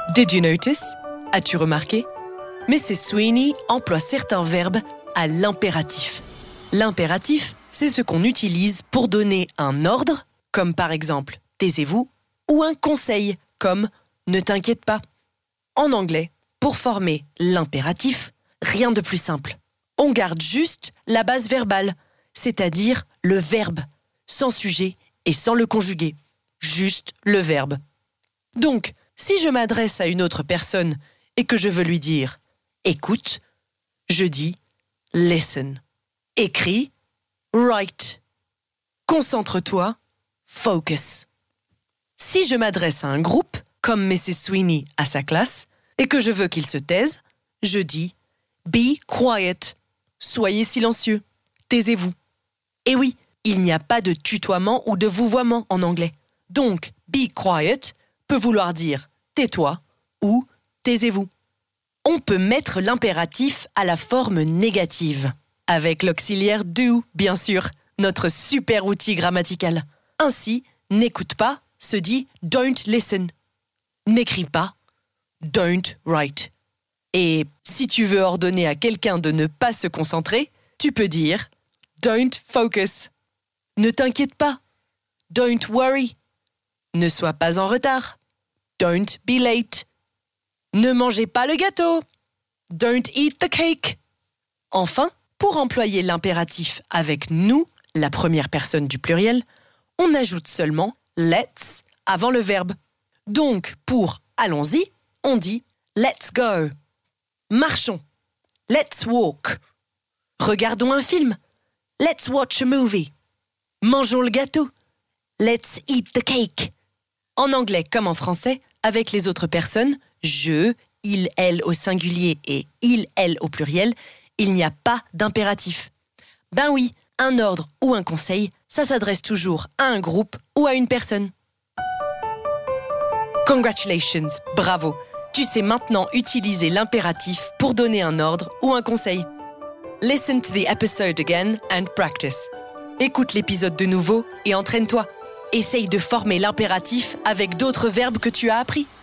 Did you notice? As-tu remarqué? Mrs. Sweeney emploie certains verbes à l'impératif. L'impératif, c'est ce qu'on utilise pour donner un ordre, comme par exemple « taisez-vous » ou un conseil, comme « ne t'inquiète pas ». En anglais, pour former l'impératif, rien de plus simple. On garde juste la base verbale, c'est-à-dire le verbe, sans sujet et sans le conjuguer. Juste le verbe. Donc, si je m'adresse à une autre personne et que je veux lui dire « écoute », je dis « listen ». Écris « write ». Concentre-toi « focus ». Si je m'adresse à un groupe, comme Mrs. Sweeney à sa classe, et que je veux qu'ils se taisent, je dis « be quiet ». Soyez silencieux, taisez-vous. Et oui, il n'y a pas de tutoiement ou de vouvoiement en anglais. Donc, be quiet peut vouloir dire tais-toi ou taisez-vous. On peut mettre l'impératif à la forme négative, avec l'auxiliaire do, bien sûr, notre super outil grammatical. Ainsi, n'écoute pas se dit don't listen. N'écris pas, don't write. Et si tu veux ordonner à quelqu'un de ne pas se concentrer, tu peux dire don't focus. Ne t'inquiète pas, don't worry. Ne sois pas en retard, don't be late. Ne mangez pas le gâteau, don't eat the cake. Enfin, pour employer l'impératif avec nous, la première personne du pluriel, on ajoute seulement let's avant le verbe. Donc, pour allons-y, on dit let's go. Marchons, let's walk. Regardons un film, let's watch a movie. Mangeons le gâteau, let's eat the cake. En anglais comme en français, avec les autres personnes, je, il, elle au singulier et il, elle au pluriel, il n'y a pas d'impératif. Ben oui, un ordre ou un conseil, ça s'adresse toujours à un groupe ou à une personne. Congratulations, bravo! Tu sais maintenant utiliser l'impératif pour donner un ordre ou un conseil. Listen to the episode again and practice. Écoute l'épisode de nouveau et entraîne-toi. Essaye de former l'impératif avec d'autres verbes que tu as appris.